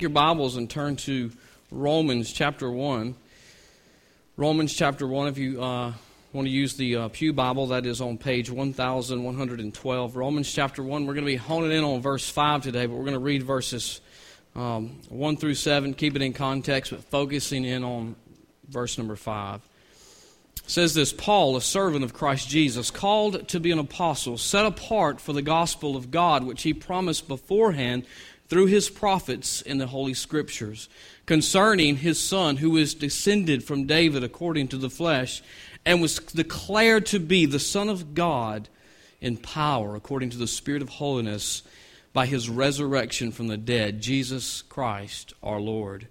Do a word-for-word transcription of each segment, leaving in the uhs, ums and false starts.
Your Bibles and turn to Romans chapter one. Romans chapter one, if you uh, want to use the uh, Pew Bible, that is on page one thousand one hundred twelve. Romans chapter one, we're going to be honing in on verse five today, but we're going to read verses um, one through seven, keep it in context, but focusing in on verse number five. It says this, Paul, a servant of Christ Jesus, called to be an apostle, set apart for the gospel of God, which he promised beforehand through his prophets in the Holy Scriptures, concerning his Son, who is descended from David according to the flesh, and was declared to be the Son of God in power, according to the Spirit of holiness, by his resurrection from the dead, Jesus Christ our Lord,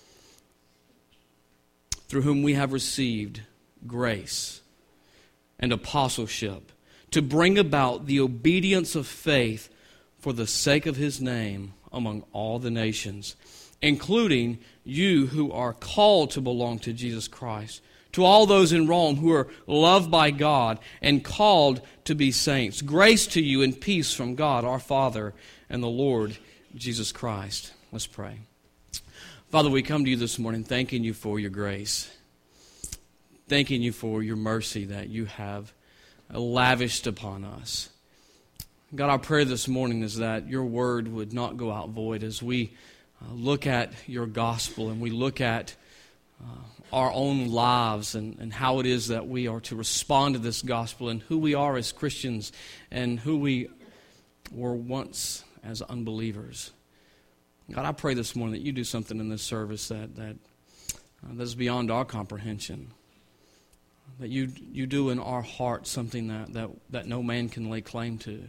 through whom we have received grace and apostleship, to bring about the obedience of faith for the sake of his name among all the nations, including you who are called to belong to Jesus Christ. To all those in Rome who are loved by God and called to be saints, grace to you and peace from God our Father and the Lord Jesus Christ. Let's pray. Father, we come to you this morning thanking you for your grace, thanking you for your mercy that you have lavished upon us. God, our prayer this morning is that your word would not go out void as we uh, look at your gospel and we look at uh, our own lives and, and how it is that we are to respond to this gospel and who we are as Christians and who we were once as unbelievers. God, I pray this morning that you do something in this service that, that uh, that's beyond our comprehension. That you you do in our heart something that, that, that no man can lay claim to.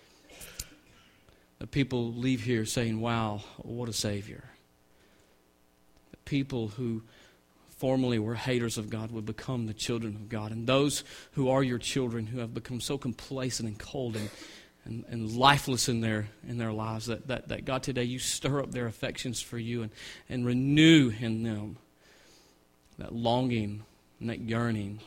That people leave here saying, wow, what a Savior. That people who formerly were haters of God would become the children of God. And those who are your children who have become so complacent and cold and, and, and lifeless in their in their lives, that, that, that God, today you stir up their affections for you and, and renew in them that longing and that yearning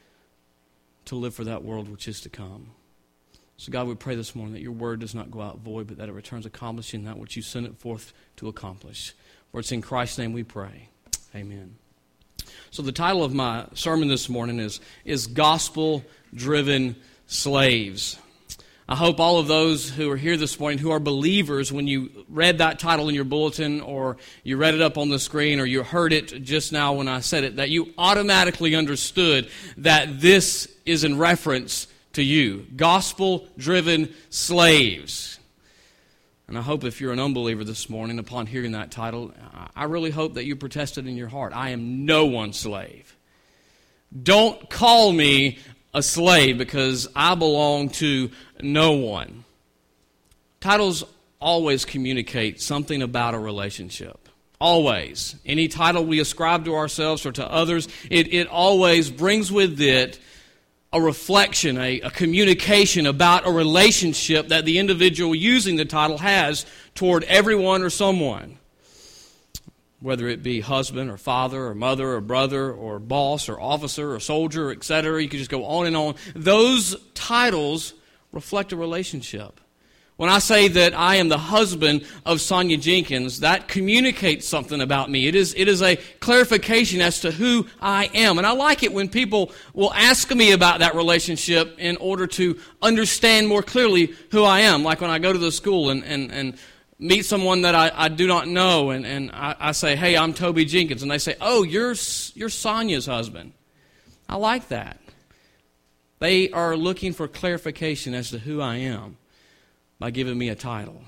to live for that world which is to come. So God, we pray this morning that your word does not go out void, but that it returns accomplishing that which you sent it forth to accomplish. For it's in Christ's name we pray. Amen. So the title of my sermon this morning is, is Gospel-Driven Slaves. I hope all of those who are here this morning who are believers, when you read that title in your bulletin or you read it up on the screen or you heard it just now when I said it, that you automatically understood that this is in reference to you. Gospel-driven slaves. And I hope if you're an unbeliever this morning, upon hearing that title, I really hope that you protested in your heart, I am no one's slave. Don't call me a slave because I belong to no one. Titles always communicate something about a relationship. Always. Any title we ascribe to ourselves or to others, it, it always brings with it a reflection, a, a communication about a relationship that the individual using the title has toward everyone or someone. Whether it be husband or father or mother or brother or boss or officer or soldier, et cetera. You could just go on and on. Those titles reflect a relationship. When I say that I am the husband of Sonia Jenkins, that communicates something about me. It is, it is a clarification as to who I am. And I like it when people will ask me about that relationship in order to understand more clearly who I am. Like when I go to the school and, and, and meet someone that I, I do not know, and, and I, I say, hey, I'm Toby Jenkins. And they say, oh, you're, you're Sonia's husband. I like that. They are looking for clarification as to who I am by giving me a title.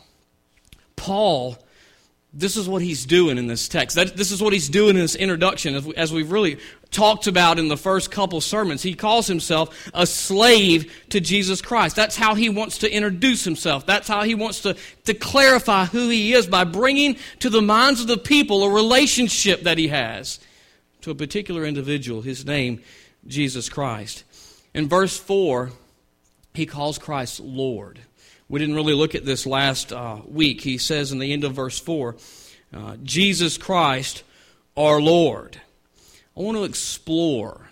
Paul, this is what he's doing in this text. That, this is what he's doing in this introduction, as, we, as we've really talked about in the first couple sermons. He calls himself a slave to Jesus Christ. That's how he wants to introduce himself. That's how he wants to, to clarify who he is by bringing to the minds of the people a relationship that he has to a particular individual, his name, Jesus Christ. In verse four, he calls Christ Lord. We didn't really look at this last uh, week. He says in the end of verse four, uh, Jesus Christ, our Lord. I want to explore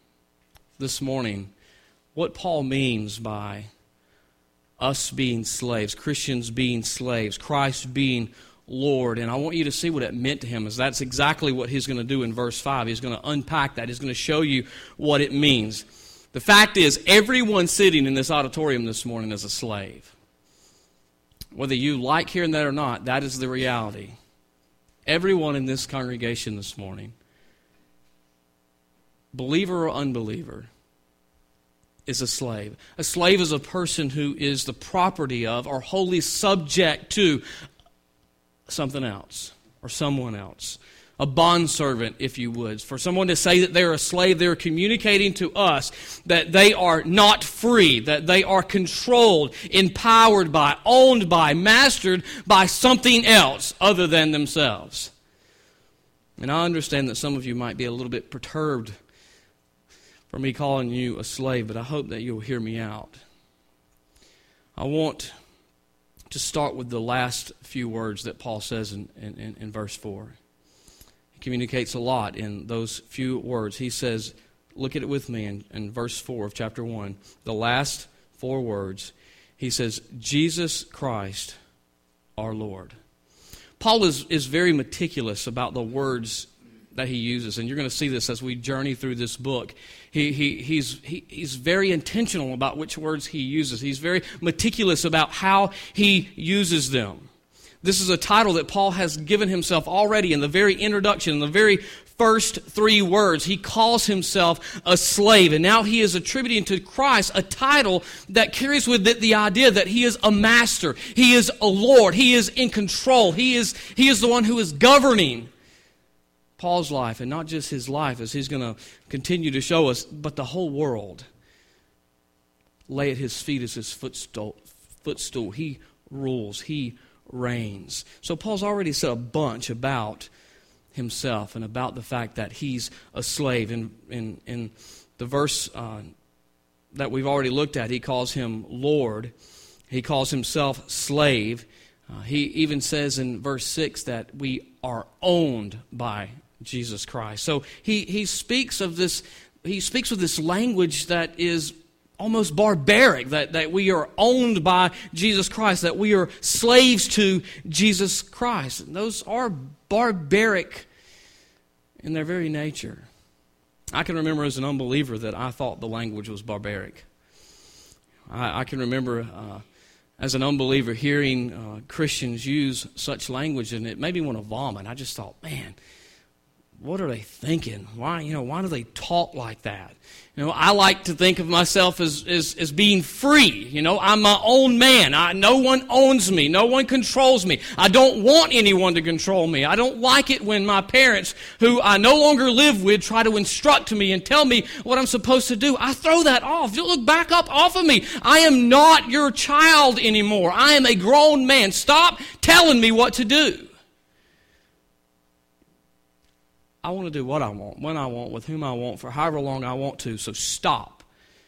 this morning what Paul means by us being slaves, Christians being slaves, Christ being Lord. And I want you to see what it meant to him, as that's exactly what he's going to do in verse five. He's going to unpack that. He's going to show you what it means. The fact is, everyone sitting in this auditorium this morning is a slave. Whether you like hearing that or not, that is the reality. Everyone in this congregation this morning, believer or unbeliever, is a slave. A slave is a person who is the property of or wholly subject to something else or someone else. A bondservant, if you would. For someone to say that they're a slave, they're communicating to us that they are not free, that they are controlled, empowered by, owned by, mastered by something else other than themselves. And I understand that some of you might be a little bit perturbed for me calling you a slave, but I hope that you'll hear me out. I want to start with the last few words that Paul says in, in, in verse four. He communicates a lot in those few words. He says, look at it with me in, in verse four of chapter one, the last four words. He says, Jesus Christ, our Lord. Paul is, is very meticulous about the words that he uses, and you're going to see this as we journey through this book. He, he, he's, he, he's very intentional about which words he uses. He's very meticulous about how he uses them. This is a title that Paul has given himself already in the very introduction, in the very first three words. He calls himself a slave, and now he is attributing to Christ a title that carries with it the idea that he is a master, he is a Lord, he is in control, he is, he is the one who is governing Paul's life, and not just his life, as he's going to continue to show us, but the whole world lay at his feet as his footstool. footstool. He rules. He reigns. So Paul's already said a bunch about himself and about the fact that he's a slave. In, in, in the verse uh, that we've already looked at, he calls him Lord. He calls himself slave. Uh, he even says in verse six that we are owned by Jesus Christ. So he, he speaks of this, he speaks with this language that is almost barbaric, that, that we are owned by Jesus Christ, that we are slaves to Jesus Christ. And those are barbaric in their very nature. I can remember as an unbeliever that I thought the language was barbaric. I, I can remember uh, as an unbeliever hearing uh, Christians use such language, and it made me want to vomit. I just thought, man, what are they thinking? Why, you know, why do they talk like that? You know, I like to think of myself as, as, as being free. You know, I'm my own man. I, no one owns me. No one controls me. I don't want anyone to control me. I don't like it when my parents, who I no longer live with, try to instruct me and tell me what I'm supposed to do. I throw that off. You look back up off of me. I am not your child anymore. I am a grown man. Stop telling me what to do. I want to do what I want, when I want, with whom I want, for however long I want to, so stop.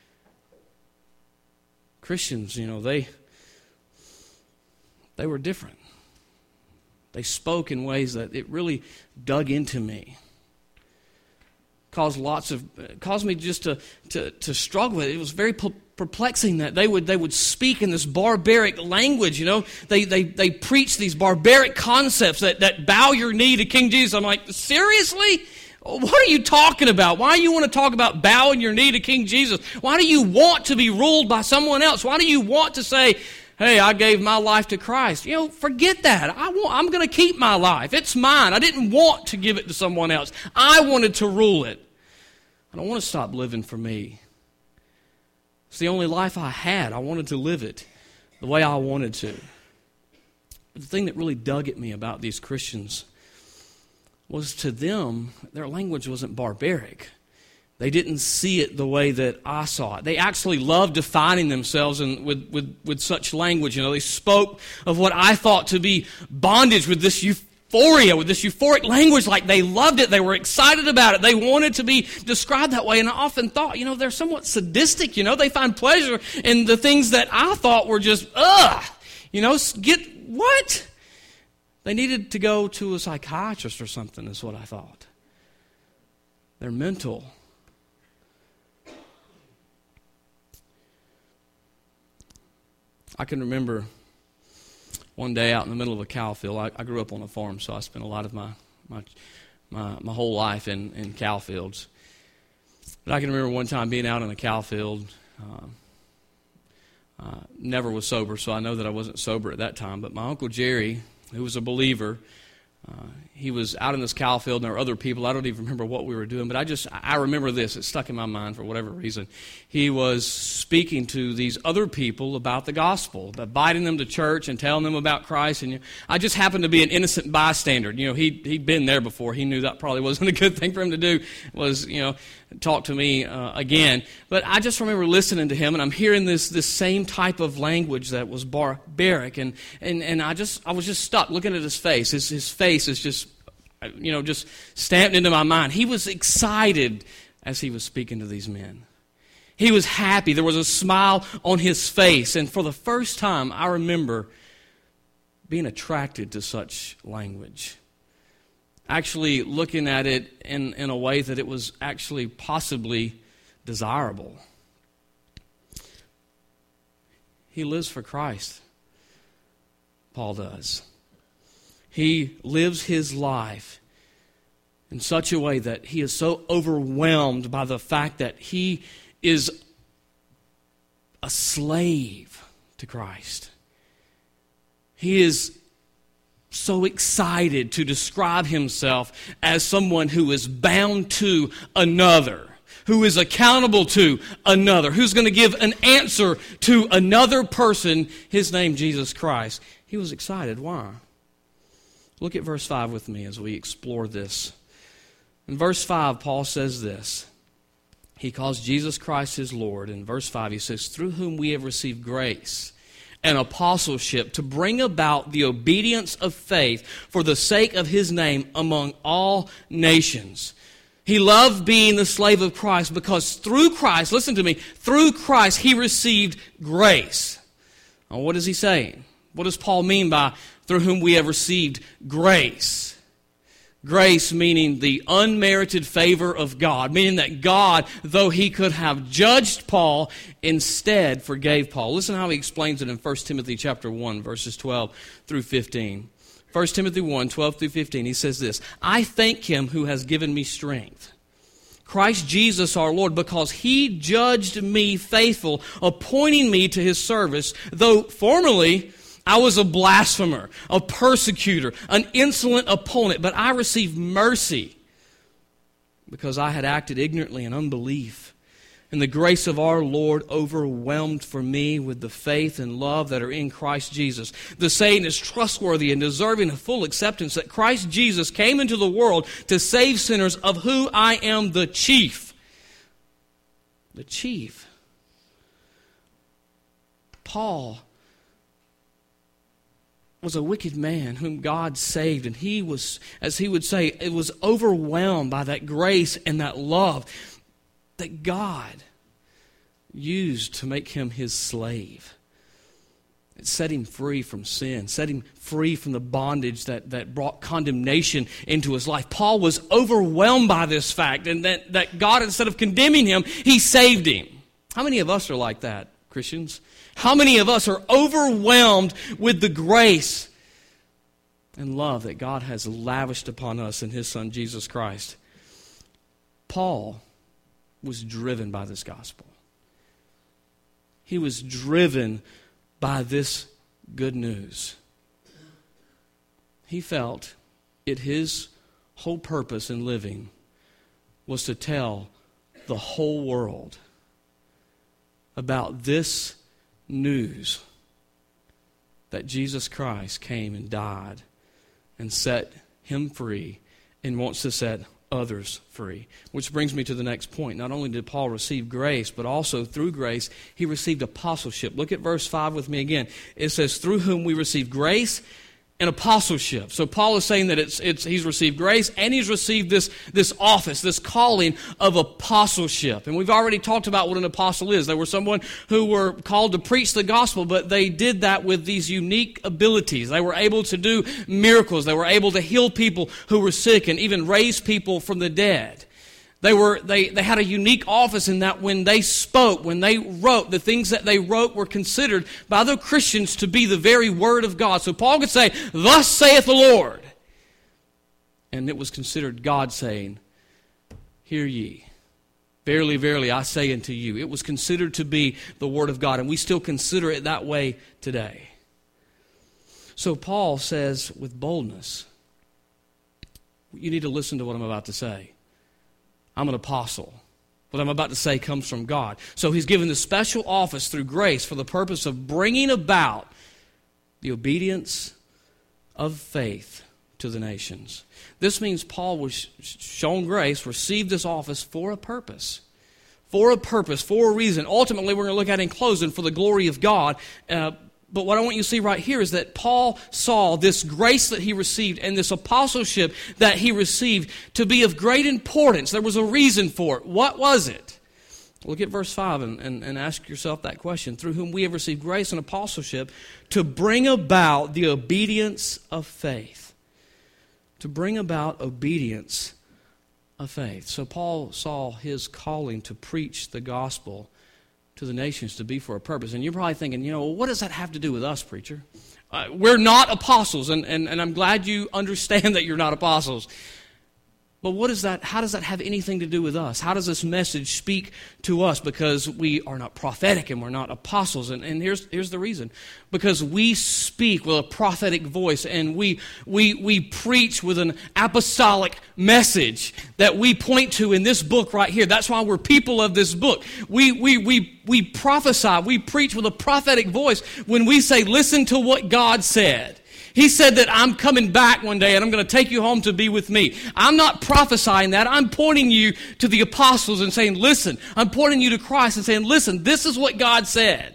Christians, you know, they they were different. They spoke in ways that it really dug into me. Caused lots of, caused me just to, to, to struggle with it. It was very perplexing that they would they would speak in this barbaric language, you know. They they they preach these barbaric concepts that, that bow your knee to King Jesus. I'm like, seriously? What are you talking about? Why do you want to talk about bowing your knee to King Jesus? Why do you want to be ruled by someone else? Why do you want to say, hey, I gave my life to Christ? You know, forget that. I want, I'm going to keep my life. It's mine. I didn't want to give it to someone else. I wanted to rule it. I don't want to stop living for me. It's the only life I had. I wanted to live it the way I wanted to. But the thing that really dug at me about these Christians was, to them, their language wasn't barbaric. They didn't see it the way that I saw it. They actually loved defining themselves in, with, with, with such language. You know, they spoke of what I thought to be bondage with this euphoria, with this euphoric language, like they loved it. They were excited about it. They wanted to be described that way. And I often thought, you know, they're somewhat sadistic. You know, they find pleasure in the things that I thought were just, ugh, you know, get what? They needed to go to a psychiatrist or something, is what I thought. They're mental. I can remember one day out in the middle of a cow field. I, I grew up on a farm, so I spent a lot of my my my, my whole life in, in cow fields. But I can remember one time being out in a cow field. Uh, uh, never was sober, so I know that I wasn't sober at that time. But my Uncle Jerry, who was a believer, uh, he was out in this cow field, and there were other people. I don't even remember what we were doing, but I just, I remember this. It stuck in my mind for whatever reason. He was speaking to these other people about the gospel, inviting them to church and telling them about Christ. And you know, I just happened to be an innocent bystander. You know, he, he'd been there before. He knew that probably wasn't a good thing for him to do, was, you know, talk to me uh, again. But I just remember listening to him, and I'm hearing this this same type of language that was barbaric, and and and I just I was just stuck looking at his face. His his face is just, you know, just stamped into my mind. He was excited as he was speaking to these men. He was happy. There was a smile on his face, and for the first time, I remember being attracted to such language. Actually looking at it in, in a way that it was actually possibly desirable. He lives for Christ, Paul does. He lives his life in such a way that he is so overwhelmed by the fact that he is a slave to Christ. He is so excited to describe himself as someone who is bound to another, who is accountable to another, who's going to give an answer to another person, his name Jesus Christ. He was excited. Why? Look at verse five with me as we explore this. In verse five, Paul says this. He calls Jesus Christ his Lord. In verse five, he says, through whom we have received grace and apostleship to bring about the obedience of faith for the sake of his name among all nations. He loved being the slave of Christ because through Christ, listen to me, through Christ he received grace. Now, what is he saying? What does Paul mean by through whom we have received grace? Grace meaning the unmerited favor of God, meaning that God, though he could have judged Paul, instead forgave Paul. Listen how he explains it in First Timothy chapter one, verses twelve through fifteen. First Timothy one, twelve through fifteen, he says this, I thank him who has given me strength, Christ Jesus our Lord, because he judged me faithful, appointing me to his service, though formerly I was a blasphemer, a persecutor, an insolent opponent, but I received mercy because I had acted ignorantly in unbelief. And the grace of our Lord overwhelmed for me with the faith and love that are in Christ Jesus. The saying is trustworthy and deserving of full acceptance that Christ Jesus came into the world to save sinners, of who I am the chief. The chief. Paul was a wicked man whom God saved, and he was, as he would say, it was overwhelmed by that grace and that love that God used to make him his slave. It set him free from sin, set him free from the bondage that, that brought condemnation into his life. Paul was overwhelmed by this fact, and that, that God, instead of condemning him, he saved him. How many of us are like that, Christians? How many of us are overwhelmed with the grace and love that God has lavished upon us in his Son, Jesus Christ? Paul was driven by this gospel. He was driven by this good news. He felt it his whole purpose in living was to tell the whole world about this news that Jesus Christ came and died and set him free and wants to set others free. Which brings me to the next point. Not only did Paul receive grace, but also through grace, he received apostleship. Look at verse five with me again. It says, through whom we receive grace and apostleship. So Paul is saying that it's it's he's received grace and he's received this, this office, this calling of apostleship. And we've already talked about what an apostle is. They were someone who were called to preach the gospel, but they did that with these unique abilities. They were able to do miracles. They were able to heal people who were sick and even raise people from the dead. They were they, they had a unique office in that when they spoke, when they wrote, the things that they wrote were considered by other Christians to be the very word of God. So Paul could say, "Thus saith the Lord." And it was considered God saying, "Hear ye. Verily, verily, I say unto you." It was considered to be the word of God, and we still consider it that way today. So Paul says with boldness, you need to listen to what I'm about to say. I'm an apostle. What I'm about to say comes from God. So he's given this special office through grace for the purpose of bringing about the obedience of faith to the nations. This means Paul was shown grace, received this office for a purpose. For a purpose, for a reason. Ultimately, we're going to look at in closing for the glory of God. Uh, But what I want you to see right here is that Paul saw this grace that he received and this apostleship that he received to be of great importance. There was a reason for it. What was it? Look at verse five and, and, and ask yourself that question. Through whom we have received grace and apostleship to bring about the obedience of faith. To bring about obedience of faith. So Paul saw his calling to preach the gospel to the nations to be for a purpose. And you're probably thinking, you know, well, what does that have to do with us, preacher? Uh, we're not apostles, and, and, and I'm glad you understand that you're not apostles. But what is that? How does that have anything to do with us? How does this message speak to us? Because we are not prophetic and we're not apostles. And, and here's here's the reason. Because we speak with a prophetic voice and we we we preach with an apostolic message that we point to in this book right here. That's why we're people of this book. We we we we prophesy, we preach with a prophetic voice when we say, listen to what God said. He said that I'm coming back one day and I'm going to take you home to be with me. I'm not prophesying that. I'm pointing you to the apostles and saying, listen. I'm pointing you to Christ and saying, listen, this is what God said.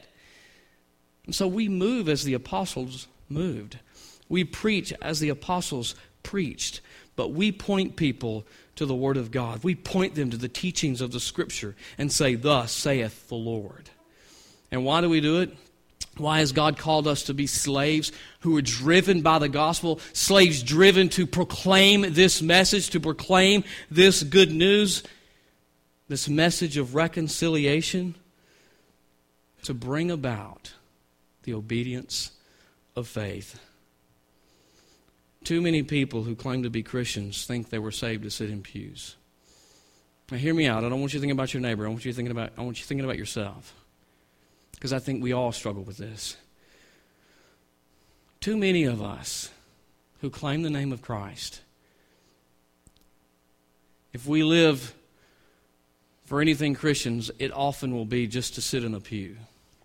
And so we move as the apostles moved. We preach as the apostles preached. But we point people to the Word of God. We point them to the teachings of the Scripture and say, thus saith the Lord. And why do we do it? Why has God called us to be slaves who are driven by the gospel? Slaves driven to proclaim this message, to proclaim this good news, this message of reconciliation, to bring about the obedience of faith. Too many people who claim to be Christians think they were saved to sit in pews. Now hear me out. I don't want you thinking about your neighbor. I want you thinking about, I want you thinking about yourself. Because I think we all struggle with this. Too many of us who claim the name of Christ, if we live for anything Christians, it often will be just to sit in a pew.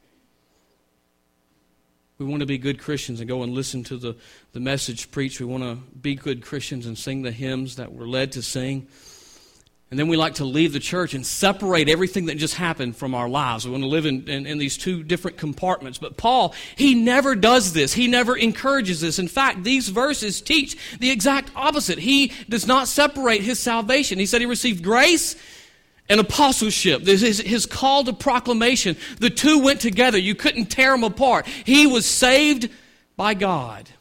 We want to be good Christians and go and listen to the, the message preached. We want to be good Christians and sing the hymns that we're led to sing. And then we like to leave the church and separate everything that just happened from our lives. We want to live in, in, in these two different compartments. But Paul, he never does this. He never encourages this. In fact, these verses teach the exact opposite. He does not separate his salvation. He said he received grace and apostleship. This is his call to proclamation. The two went together. You couldn't tear them apart. He was saved by God.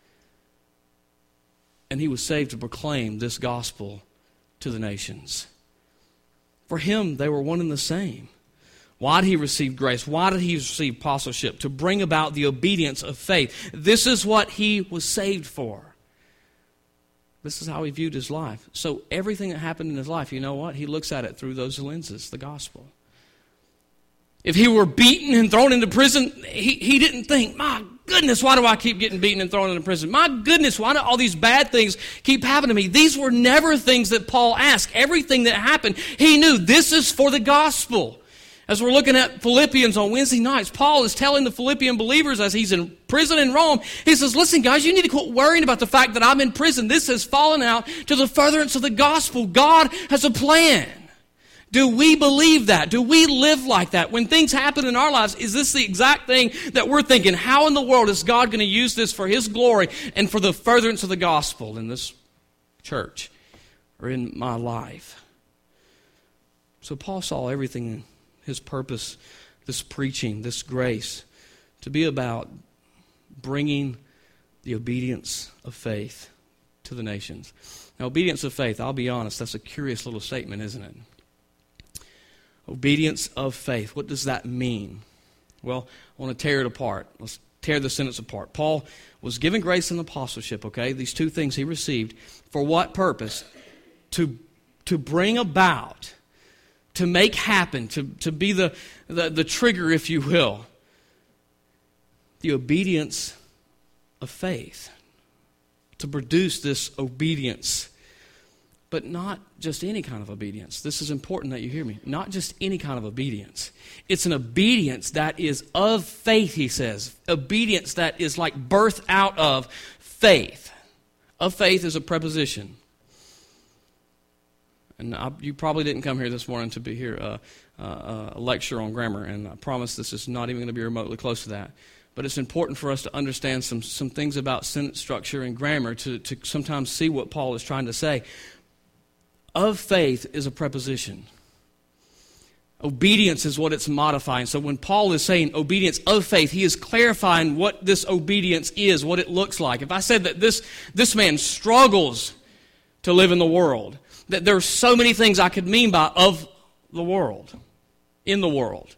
And he was saved to proclaim this gospel to the nations. For him, they were one and the same. Why did he receive grace? Why did he receive apostleship? To bring about the obedience of faith. This is what he was saved for. This is how he viewed his life. So everything that happened in his life, you know what? He looks at it through those lenses, the gospel. If he were beaten and thrown into prison, he, he didn't think, my goodness, why do I keep getting beaten and thrown into prison? My goodness, why do all these bad things keep happening to me? These were never things that Paul asked. Everything that happened, he knew this is for the gospel. As we're looking at Philippians on Wednesday nights, Paul is telling the Philippian believers as he's in prison in Rome, he says, listen guys, you need to quit worrying about the fact that I'm in prison. This has fallen out to the furtherance of the gospel. God has a plan. Do we believe that? Do we live like that? When things happen in our lives, is this the exact thing that we're thinking? How in the world is God going to use this for His glory and for the furtherance of the gospel in this church or in my life? So Paul saw everything, his purpose, this preaching, this grace, to be about bringing the obedience of faith to the nations. Now, obedience of faith, I'll be honest, that's a curious little statement, isn't it? Obedience of faith. What does that mean? Well, I want to tear it apart. Let's tear the sentence apart. Paul was given grace and apostleship, okay? These two things he received. For what purpose? To, to bring about, to make happen, to, to be the, the, the trigger, if you will, the obedience of faith. To produce this obedience. But not just any kind of obedience. This is important that you hear me. Not just any kind of obedience. It's an obedience that is of faith, he says. Obedience that is like birthed out of faith. Of faith is a preposition. And I, you probably didn't come here this morning to be here uh, uh, a lecture on grammar. And I promise this is not even going to be remotely close to that. But it's important for us to understand some, some things about sentence structure and grammar to, to sometimes see what Paul is trying to say. Of faith is a preposition. Obedience is what it's modifying. So when Paul is saying obedience of faith, he is clarifying what this obedience is, what it looks like. If I said that this, this man struggles to live in the world, that there are so many things I could mean by of the world, in the world.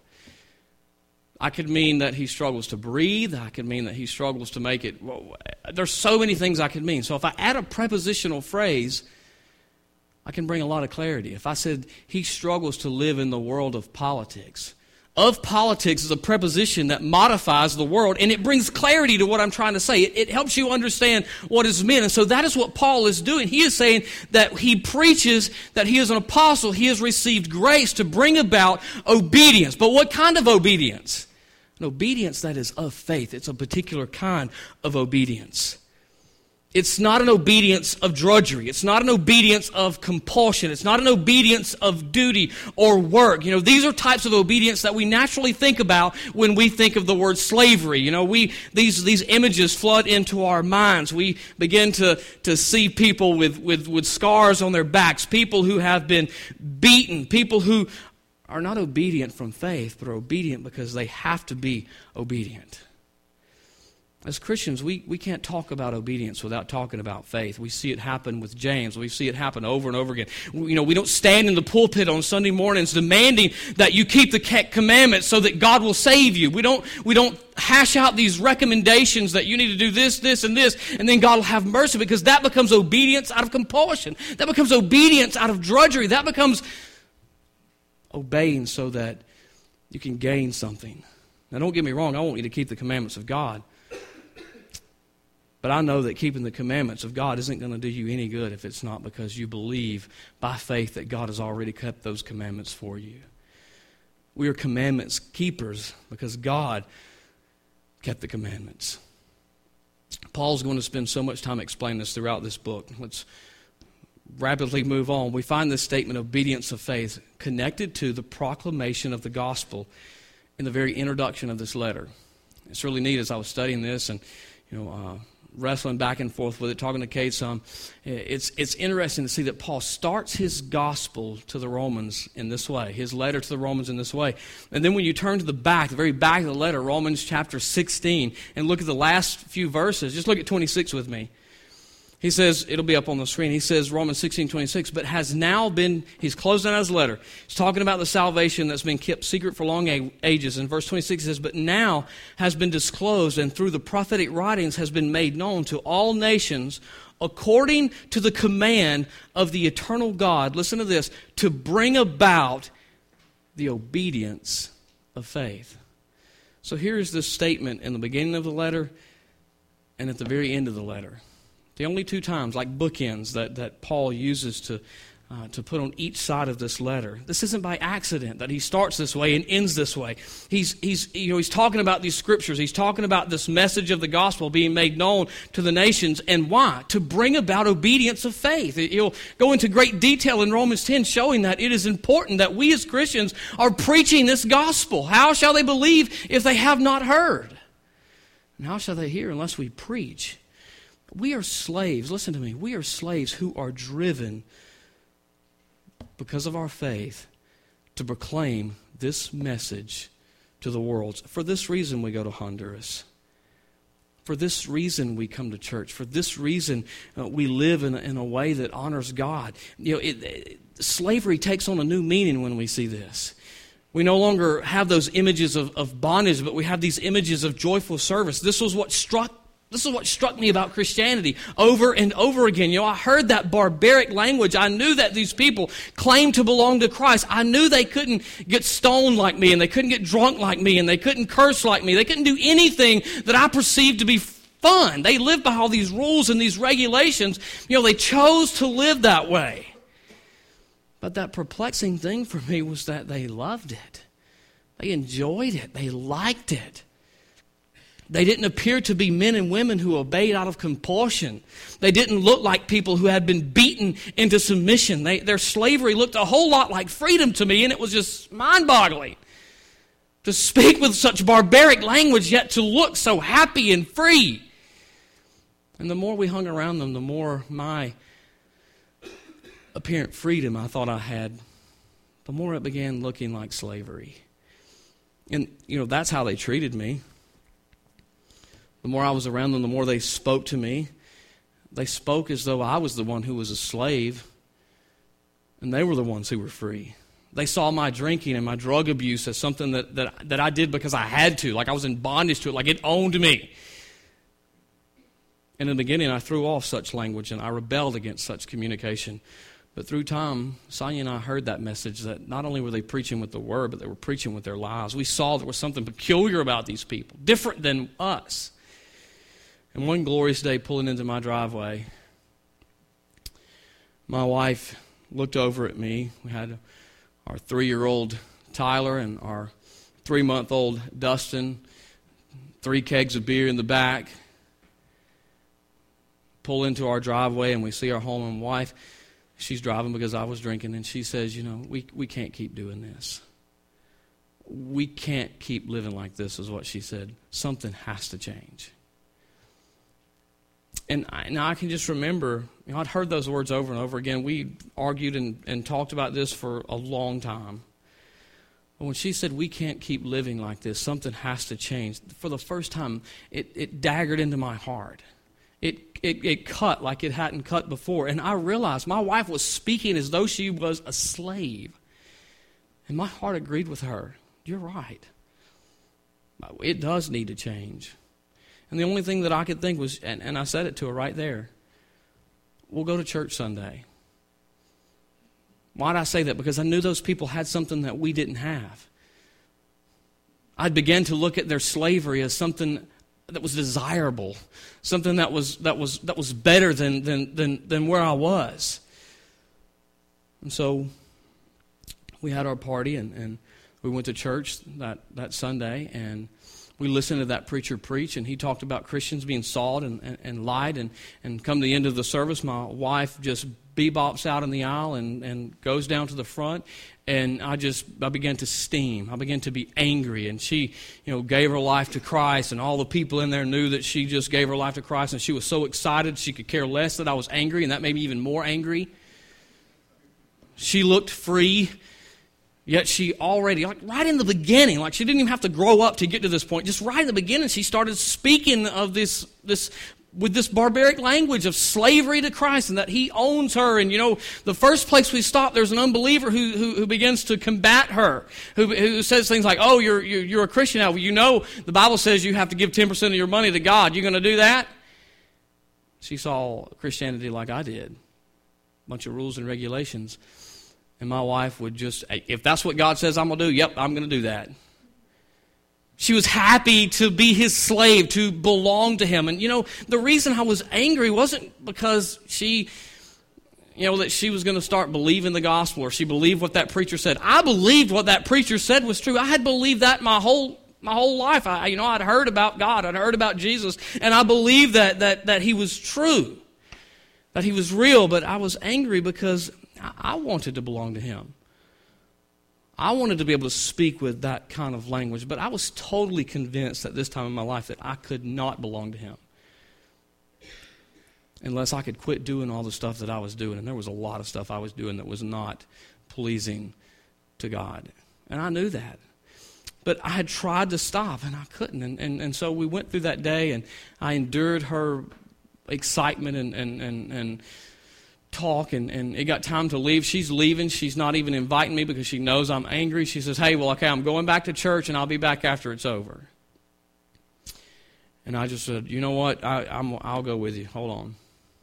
I could mean that he struggles to breathe. I could mean that he struggles to make it. Well, there's so many things I could mean. So if I add a prepositional phrase, I can bring a lot of clarity. If I said he struggles to live in the world of politics, of politics is a preposition that modifies the world, and it brings clarity to what I'm trying to say. It, it helps you understand what is meant. And so that is what Paul is doing. He is saying that he preaches that he is an apostle. He has received grace to bring about obedience. But what kind of obedience? An obedience that is of faith. It's a particular kind of obedience. It's not an obedience of drudgery. It's not an obedience of compulsion. It's not an obedience of duty or work. You know, these are types of obedience that we naturally think about when we think of the word slavery. You know, we these these images flood into our minds. We begin to, to see people with, with, with scars on their backs, people who have been beaten, people who are not obedient from faith, but are obedient because they have to be obedient. As Christians, we, we can't talk about obedience without talking about faith. We see it happen with James. We see it happen over and over again. We, you know, we don't stand in the pulpit on Sunday mornings demanding that you keep the commandments so that God will save you. We don't, we don't hash out these recommendations that you need to do this, this, and this, and then God will have mercy, because that becomes obedience out of compulsion. That becomes obedience out of drudgery. That becomes obeying so that you can gain something. Now, don't get me wrong. I want you to keep the commandments of God. But I know that keeping the commandments of God isn't going to do you any good if it's not because you believe by faith that God has already kept those commandments for you. We are commandments keepers because God kept the commandments. Paul's going to spend so much time explaining this throughout this book. Let's rapidly move on. We find this statement, obedience of faith, connected to the proclamation of the gospel in the very introduction of this letter. It's really neat as I was studying this and, you know, uh, wrestling back and forth with it, talking to Kate some. It's, it's interesting to see that Paul starts his gospel to the Romans in this way, his letter to the Romans in this way. And then when you turn to the back, the very back of the letter, Romans chapter sixteen, and look at the last few verses, just look at twenty-six with me. He says, it'll be up on the screen, he says, Romans sixteen twenty-six, but has now been, he's closing out his letter. He's talking about the salvation that's been kept secret for long ages. In verse twenty-six he says, but now has been disclosed and through the prophetic writings has been made known to all nations according to the command of the eternal God, listen to this, to bring about the obedience of faith. So here's this statement in the beginning of the letter and at the very end of the letter. The only two times, like bookends, that, that Paul uses to, uh, to put on each side of this letter. This isn't by accident that he starts this way and ends this way. He's, he's, you know, he's talking about these scriptures. He's talking about this message of the gospel being made known to the nations. And why? To bring about obedience of faith. He'll go into great detail in Romans ten, showing that it is important that we as Christians are preaching this gospel. How shall they believe if they have not heard? And how shall they hear unless we preach? We are slaves, listen to me, we are slaves who are driven because of our faith to proclaim this message to the world. For this reason we go to Honduras. For this reason we come to church. For this reason uh, we live in, in a way that honors God. You know, it, it, slavery takes on a new meaning when we see this. We no longer have those images of, of bondage, but we have these images of joyful service. This was what struck This is what struck me about Christianity over and over again. You know, I heard that barbaric language. I knew that these people claimed to belong to Christ. I knew they couldn't get stoned like me, and they couldn't get drunk like me, and they couldn't curse like me. They couldn't do anything that I perceived to be fun. They lived by all these rules and these regulations. You know, they chose to live that way. But that perplexing thing for me was that they loved it. They enjoyed it. They liked it. They didn't appear to be men and women who obeyed out of compulsion. They didn't look like people who had been beaten into submission. They, their slavery looked a whole lot like freedom to me, and it was just mind-boggling. To speak with such barbaric language, yet to look so happy and free. And the more we hung around them, the more my apparent freedom I thought I had, the more it began looking like slavery. And, you know, that's how they treated me. The more I was around them, the more they spoke to me. They spoke as though I was the one who was a slave, and they were the ones who were free. They saw my drinking and my drug abuse as something that, that, that I did because I had to, like I was in bondage to it, like it owned me. In the beginning, I threw off such language, and I rebelled against such communication. But through time, Sonia and I heard that message that not only were they preaching with the word, but they were preaching with their lives. We saw there was something peculiar about these people, different than us. And one glorious day, pulling into my driveway, my wife looked over at me. We had our three-year-old Tyler and our three-month-old Dustin, three kegs of beer in the back. Pull into our driveway, and we see our home and wife. She's driving because I was drinking, and she says, you know, we, we can't keep doing this. We can't keep living like this, is what she said. Something has to change. And I, now I can just remember, you know, I'd heard those words over and over again. We argued and, and talked about this for a long time. But when she said, we can't keep living like this, something has to change, for the first time, it, it daggered into my heart. It, it, it cut like it hadn't cut before. And I realized my wife was speaking as though she was a slave. And my heart agreed with her. You're right. It does need to change. And the only thing that I could think was, and, and I said it to her right there, we'll go to church Sunday. Why did I say that? Because I knew those people had something that we didn't have. I began to look at their slavery as something that was desirable, something that was that was that was better than than than than where I was. And so we had our party, and, and we went to church that, that Sunday, and we listened to that preacher preach, and he talked about Christians being salt and, and, and light, and, and come to the end of the service, my wife just bebops out in the aisle and, and goes down to the front, and I just, I began to steam. I began to be angry, and she, you know, gave her life to Christ, and all the people in there knew that she just gave her life to Christ, and she was so excited she could care less that I was angry, and that made me even more angry. She looked free. Yet she already, like right in the beginning, like she didn't even have to grow up to get to this point. Just right in the beginning, she started speaking of this, this with this barbaric language of slavery to Christ, and that He owns her. And you know, the first place we stop, there's an unbeliever who who, who begins to combat her, who, who says things like, "Oh, you're, you're you're a Christian now. Well, you know, the Bible says you have to give ten percent of your money to God. You going to do that?" She saw Christianity like I did, a bunch of rules and regulations. And my wife would just, if that's what God says I'm going to do, yep, I'm going to do that. She was happy to be His slave, to belong to Him. And, you know, the reason I was angry wasn't because she, you know, that she was going to start believing the gospel or she believed what that preacher said. I believed what that preacher said was true. I had believed that my whole my whole life. I, you know, I'd heard about God. I'd heard about Jesus. And I believed that that that He was true, that He was real. But I was angry because I wanted to belong to Him. I wanted to be able to speak with that kind of language, but I was totally convinced at this time in my life that I could not belong to Him unless I could quit doing all the stuff that I was doing. And there was a lot of stuff I was doing that was not pleasing to God. And I knew that. But I had tried to stop, and I couldn't. And, and, and so we went through that day, and I endured her excitement and, and, and, and talk, and, and it got time to leave. She's leaving. She's not even inviting me because she knows I'm angry. She says, hey, well, okay, I'm going back to church, and I'll be back after it's over. And I just said, you know what, I, I'm, I'll go with you. Hold on.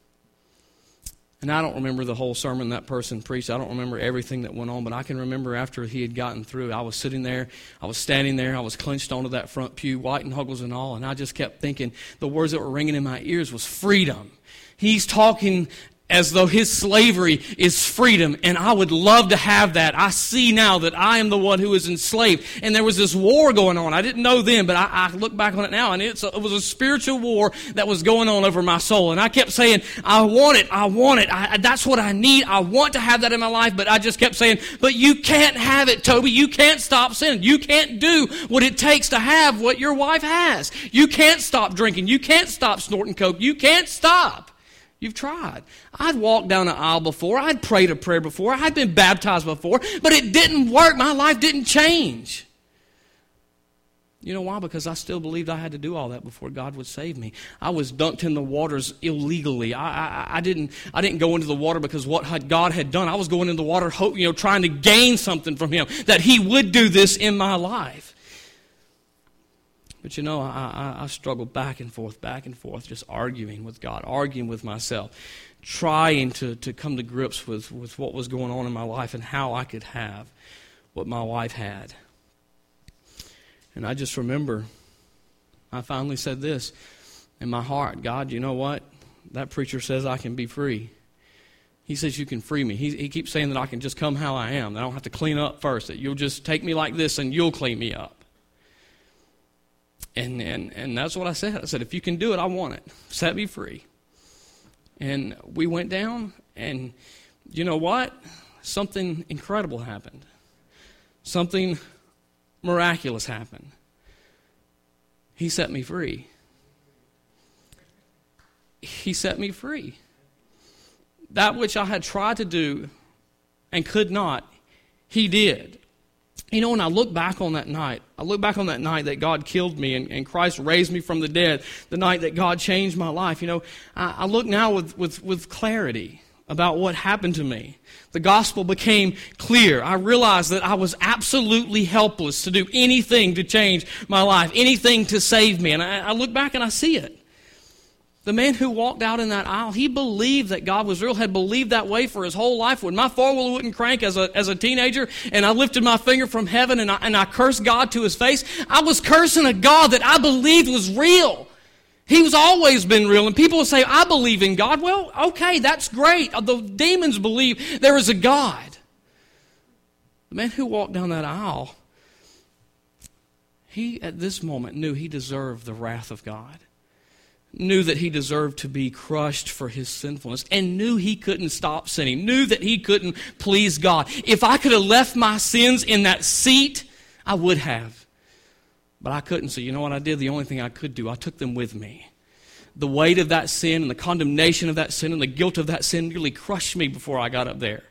And I don't remember the whole sermon that person preached. I don't remember everything that went on, but I can remember after he had gotten through, I was sitting there, I was standing there, I was clenched onto that front pew, white and huggles and all, and I just kept thinking the words that were ringing in my ears was freedom. He's talking as though his slavery is freedom, and I would love to have that. I see now that I am the one who is enslaved, and there was this war going on. I didn't know then, but I, I look back on it now, and it's a, it was a spiritual war that was going on over my soul, and I kept saying, I want it, I want it, I, that's what I need, I want to have that in my life, but I just kept saying, but you can't have it, Toby, you can't stop sinning, you can't do what it takes to have what your wife has, you can't stop drinking, you can't stop snorting coke, you can't stop. You've tried. I'd walked down an aisle before. I'd prayed a prayer before. I'd been baptized before. But it didn't work. My life didn't change. You know why? Because I still believed I had to do all that before God would save me. I was dunked in the waters illegally. I, I, I didn't I didn't go into the water because what had God had done. I was going into the water, hope, you know, trying to gain something from Him, that He would do this in my life. But you know, I, I, I struggled back and forth, back and forth, just arguing with God, arguing with myself, trying to, to come to grips with, with what was going on in my life and how I could have what my wife had. And I just remember, I finally said this in my heart, God, you know what? That preacher says I can be free. He says you can free me. He, he keeps saying that I can just come how I am, that I don't have to clean up first, that you'll just take me like this and you'll clean me up. And, and and that's what I said. I said, if you can do it, I want it. Set me free. And we went down, and you know what? Something incredible happened. Something miraculous happened. He set me free. He set me free. That which I had tried to do and could not, He did. You know, when I look back on that night, I look back on that night that God killed me and, and Christ raised me from the dead, the night that God changed my life, you know, I, I look now with, with, with clarity about what happened to me. The gospel became clear. I realized that I was absolutely helpless to do anything to change my life, anything to save me. And I, I look back and I see it. The man who walked out in that aisle, he believed that God was real, had believed that way for his whole life. When my four-wheeler wouldn't crank as a as a teenager, and I lifted my finger from heaven and I, and I cursed God to His face, I was cursing a God that I believed was real. He was always been real. And people will say, I believe in God. Well, okay, that's great. The demons believe there is a God. The man who walked down that aisle, he at this moment knew he deserved the wrath of God. Knew that he deserved to be crushed for his sinfulness, and knew he couldn't stop sinning, knew that he couldn't please God. If I could have left my sins in that seat, I would have. But I couldn't, so you know what I did? The only thing I could do, I took them with me. The weight of that sin and the condemnation of that sin and the guilt of that sin nearly crushed me before I got up there.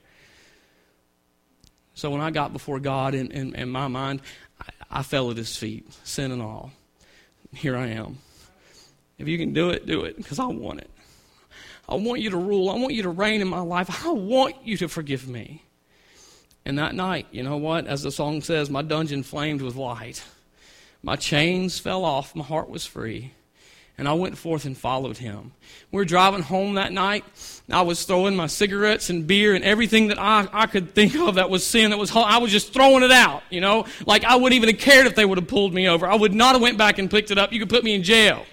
So when I got before God in, in, in my mind, I, I fell at His feet, sin and all. Here I am. If you can do it, do it, because I want it. I want you to rule. I want you to reign in my life. I want you to forgive me. And that night, you know what? As the song says, my dungeon flamed with light. My chains fell off. My heart was free. And I went forth and followed Him. We were driving home that night. I was throwing my cigarettes and beer and everything that I, I could think of that was sin, that was I was just throwing it out, you know. Like I wouldn't even have cared if they would have pulled me over. I would not have went back and picked it up. You could put me in jail.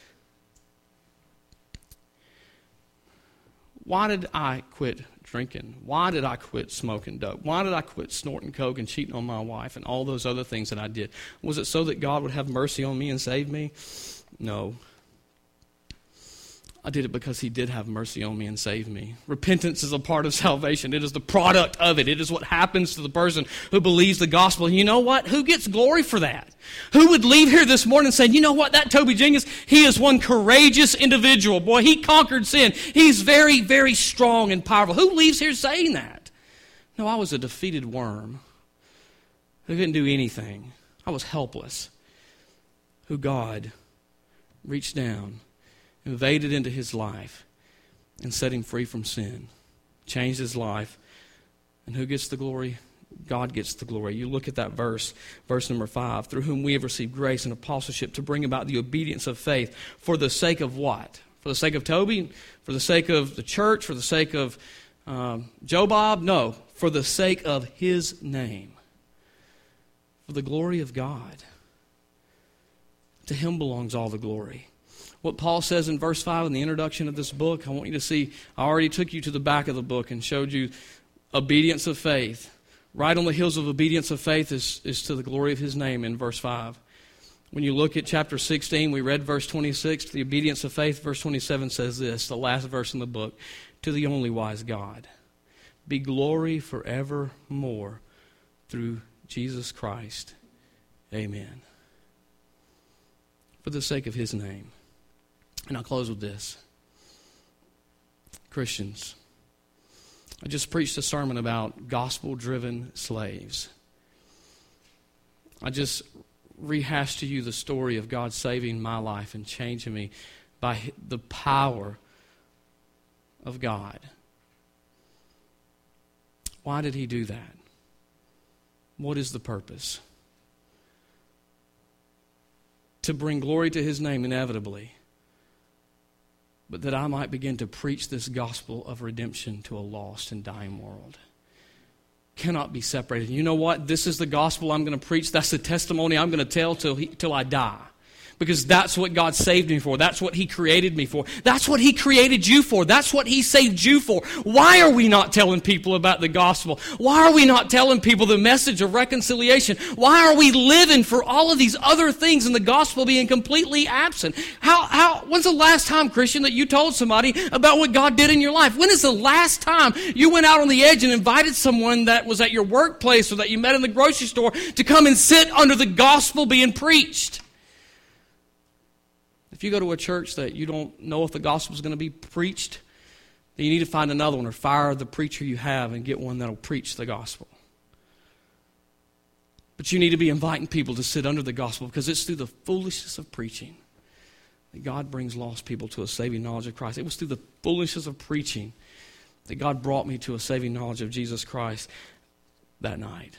Why did I quit drinking? Why did I quit smoking dope? Why did I quit snorting coke and cheating on my wife and all those other things that I did? Was it so that God would have mercy on me and save me? No. I did it because He did have mercy on me and save me. Repentance is a part of salvation. It is the product of it. It is what happens to the person who believes the gospel. And you know what? Who gets glory for that? Who would leave here this morning saying, you know what, that Toby Jenkins, he is one courageous individual. Boy, he conquered sin. He's very, very strong and powerful. Who leaves here saying that? No, I was a defeated worm who couldn't do anything. I I was helpless, who God reached down, invaded into his life, and set him free from sin, changed his life. And who gets the glory? God gets the glory. You look at that verse, verse number five, through whom we have received grace and apostleship to bring about the obedience of faith for the sake of what? For the sake of Toby? For the sake of the church? For the sake of um, Joe Bob? No, for the sake of his name. For the glory of God. To him belongs all the glory. What Paul says in verse five in the introduction of this book, I want you to see, I already took you to the back of the book and showed you obedience of faith. Right on the heels of obedience of faith is, is to the glory of his name in verse five. When you look at chapter sixteen, we read verse twenty-six, the obedience of faith. Verse twenty-seven says this, the last verse in the book, to the only wise God, be glory forevermore through Jesus Christ. Amen. For the sake of his name. And I'll close with this. Christians, I just preached a sermon about gospel-driven slaves. I just rehashed to you the story of God saving my life and changing me by the power of God. Why did he do that? What is the purpose? To bring glory to his name inevitably, but that I might begin to preach this gospel of redemption to a lost and dying world. Cannot be separated. You know what? This is the gospel I'm going to preach. That's the testimony I'm going to tell till he, till I die. Because that's what God saved me for. That's what he created me for. That's what he created you for. That's what he saved you for. Why are we not telling people about the gospel? Why are we not telling people the message of reconciliation? Why are we living for all of these other things and the gospel being completely absent? How, how, when's the last time, Christian, that you told somebody about what God did in your life? When is the last time you went out on the edge and invited someone that was at your workplace or that you met in the grocery store to come and sit under the gospel being preached? If you go to a church that you don't know if the gospel is going to be preached, then you need to find another one or fire the preacher you have and get one that will preach the gospel. But you need to be inviting people to sit under the gospel because it's through the foolishness of preaching that God brings lost people to a saving knowledge of Christ. It was through the foolishness of preaching that God brought me to a saving knowledge of Jesus Christ that night.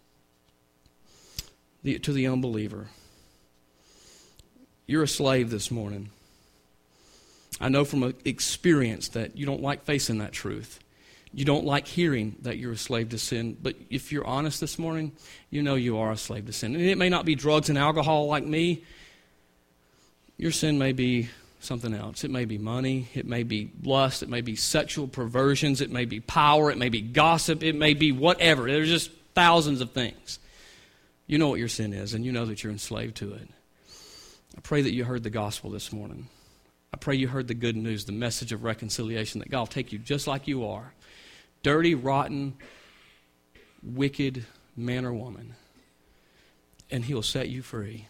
The, to the unbeliever, you're a slave this morning. I know from experience that you don't like facing that truth. You don't like hearing that you're a slave to sin. But if you're honest this morning, you know you are a slave to sin. And it may not be drugs and alcohol like me. Your sin may be something else. It may be money. It may be lust. It may be sexual perversions. It may be power. It may be gossip. It may be whatever. There's just thousands of things. You know what your sin is, and you know that you're enslaved to it. I pray that you heard the gospel this morning. I pray you heard the good news, the message of reconciliation, that God will take you just like you are. Dirty, rotten, wicked man or woman. And he will set you free.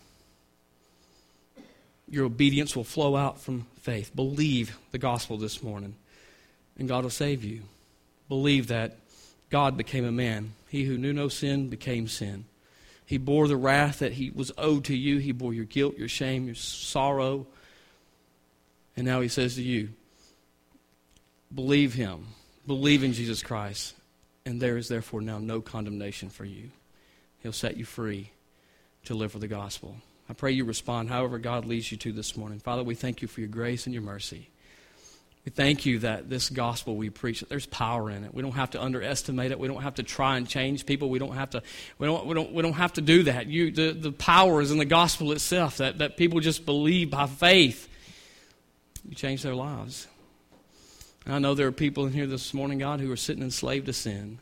Your obedience will flow out from faith. Believe the gospel this morning, and God will save you. Believe that God became a man. He who knew no sin became sin. He bore the wrath that he was owed to you. He bore your guilt, your shame, your sorrow. And now he says to you, believe him. Believe in Jesus Christ. And there is therefore now no condemnation for you. He'll set you free to live for the gospel. I pray you respond however God leads you to this morning. Father, we thank you for your grace and your mercy. We thank you that this gospel we preach, that there's power in it. We don't have to underestimate it. We don't have to try and change people. We don't have to we don't we don't we don't have to do that. You the, the power is in the gospel itself, that, that people just believe by faith. You change their lives. And I know there are people in here this morning, God, who are sitting enslaved to sin.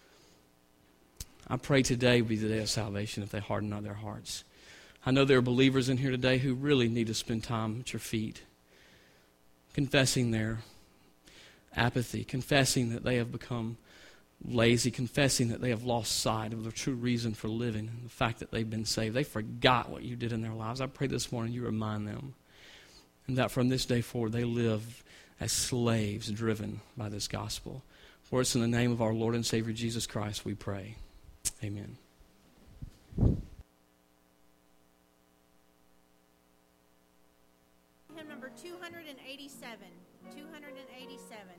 I pray today will be the day of salvation if they harden not their hearts. I know there are believers in here today who really need to spend time at your feet, confessing their apathy, confessing that they have become lazy, confessing that they have lost sight of the true reason for living, and the fact that they've been saved. They forgot what you did in their lives. I pray this morning you remind them, and that from this day forward they live as slaves driven by this gospel. For it's in the name of our Lord and Savior Jesus Christ we pray. Amen. two hundred eighty-seven. two hundred eighty-seven.